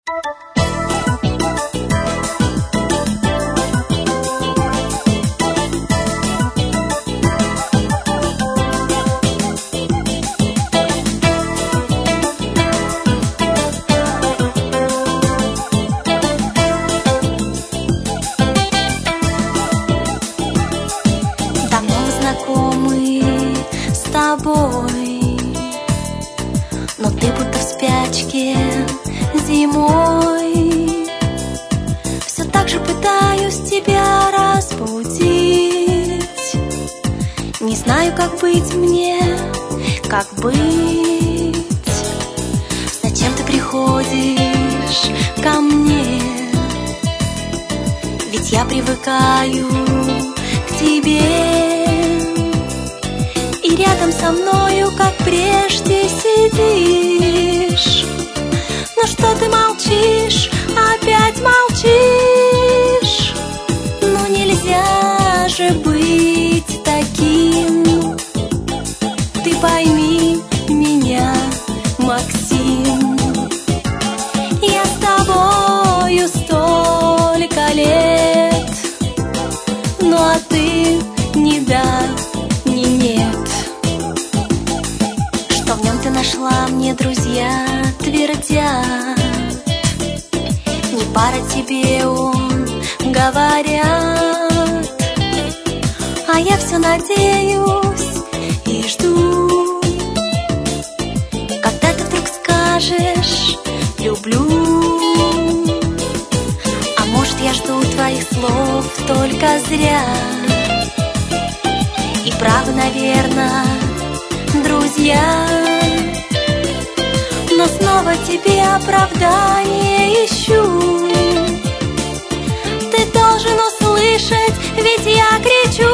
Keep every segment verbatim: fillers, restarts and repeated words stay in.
Но ты будто в спячке зимой. Все так же пытаюсь тебя разбудить. Не знаю, как быть мне, как быть. Зачем ты приходишь ко мне? Ведь я привыкаю к тебе. И рядом со мною, как прежде, сидишь. Но что ты молчишь, опять молчишь? Ну нельзя же быть таким. Ты пойми меня, Максим. Я с тобою столько лет, ну а ты не да, не нет. Что в нем ты нашла, мне друзья твердят. Не пара тебе он, говорят. А я все надеюсь и жду, когда ты вдруг скажешь люблю. А может, я жду твоих слов только зря. И правы, наверное, друзья. Но снова тебе оправдание ищу. Ты должен услышать, ведь я кричу.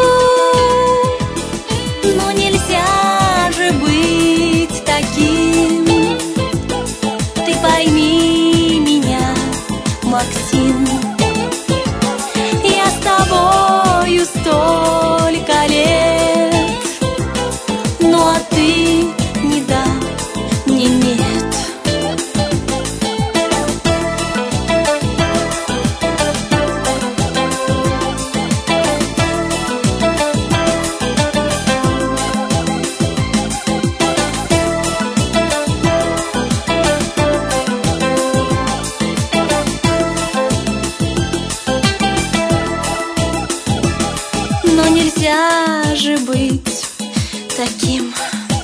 Но нельзя же быть таким. Ты пойми меня, Максим. Я с тобою столько лет, ну а ты не да, не нет. Но нельзя же быть таким.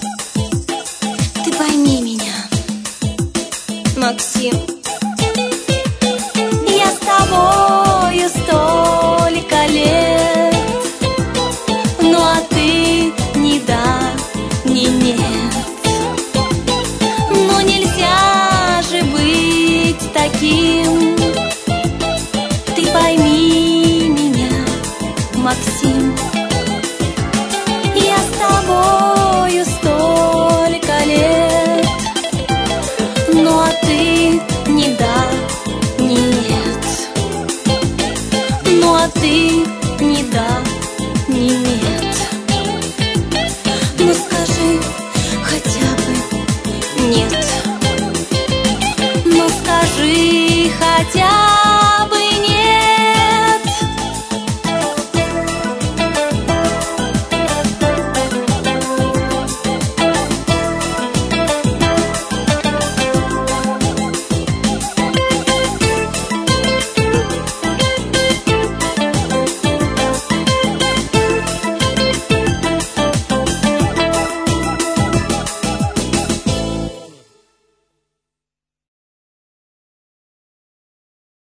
Ты пойми меня, Максим. Я с тобою столько лет, ну а ты не да, не нет. Но нельзя же быть таким. Ты пойми меня, Максим. Я с тобою столько лет, ну а ты не да, не нет. Ну а ты не да, не нет. Ну скажи хотя бы нет. Ну скажи хотя бы